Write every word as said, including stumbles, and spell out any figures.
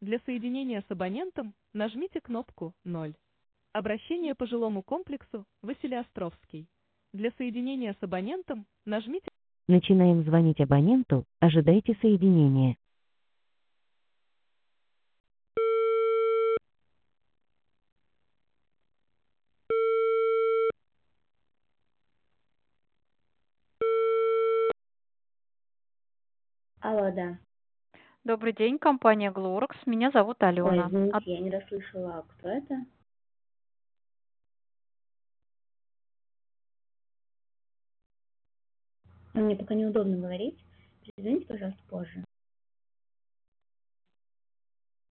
Для соединения с абонентом нажмите кнопку ноль. Обращение по жилому комплексу Василиостровский. Для соединения с абонентом нажмите. Начинаем звонить абоненту, ожидайте соединения. Алло, да. Добрый день, компания Глоракс. Меня зовут Ой, Алена. От- извините, я не расслышала, а кто это? Мне пока неудобно говорить. Перезвоните, пожалуйста, позже.